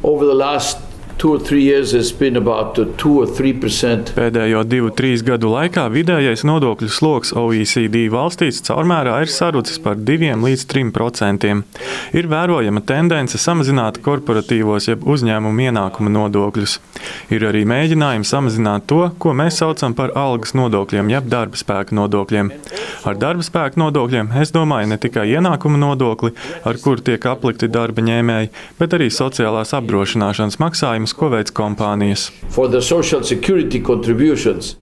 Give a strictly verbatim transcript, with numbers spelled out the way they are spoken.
Over the last two or three years, it's been about two or three percent. Pēdējo divu, trīs gadu laikā vidējais nodokļu sloks O E C D valstīs caurmērā ir sarucis par diviem līdz trim procentiem. Ir vērojama tendence samazināt korporatīvos jeb uzņēmumu ienākuma nodokļus. Ir arī mēģinājumi samazināt to, ko mēs saucam par algas nodokļiem jeb darba spēka nodokļiem. Ar darba spēka nodokļiem es domāju ne tikai ienākuma nodokli, ar kuru tiek aplikti darba ņēmēji, bet arī sociālās apdrošināšanas maksājumus, ko veic kompānijas. For the social security contributions.